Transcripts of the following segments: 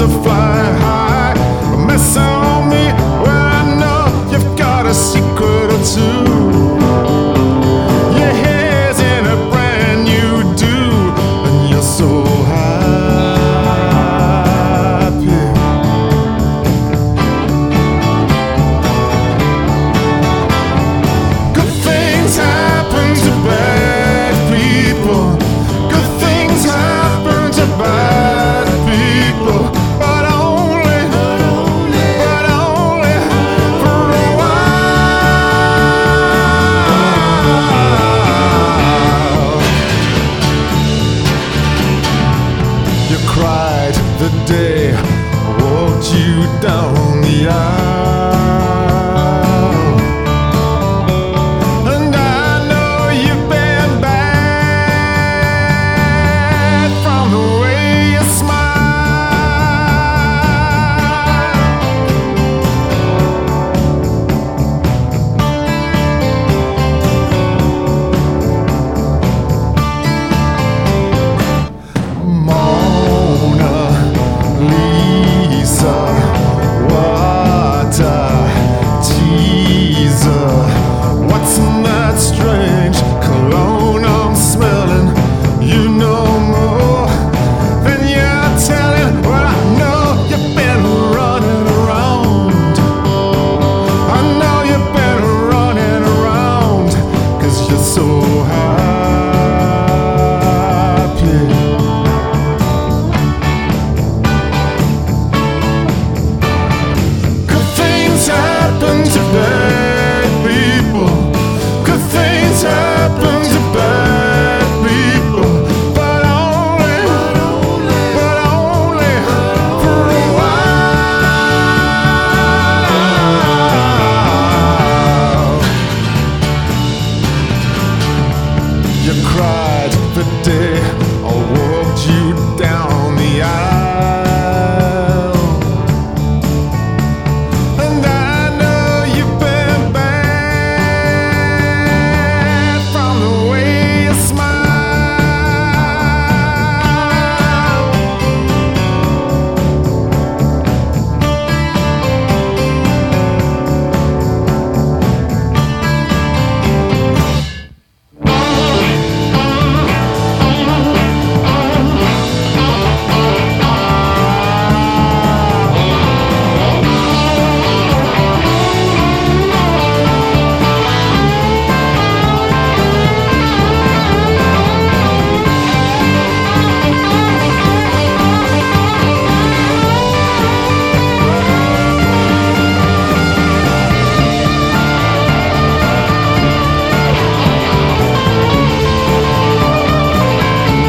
to fly high. Mess on me, well I know you've got a secret or two. Your hair's in a brand new do, and you're so happy. Good things happen to bad people. Good things happen to bad people, but only for a while. You cried the day I walked you down the aisle, and I know you've been bad from the way you smile. Mona Lisa, what a teaser. What's in that strange cologne I'm smelling? You know more than you're telling. Well, I know you've been running around. I know you've been running around, 'cause you're so happy. Good things happen to bad people. Good things happen to bad people, but only for a while. You cried the day I walked you down the aisle, and I know you've been bad from the way you smile.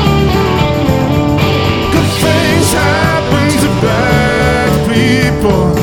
Good things happen to bad people.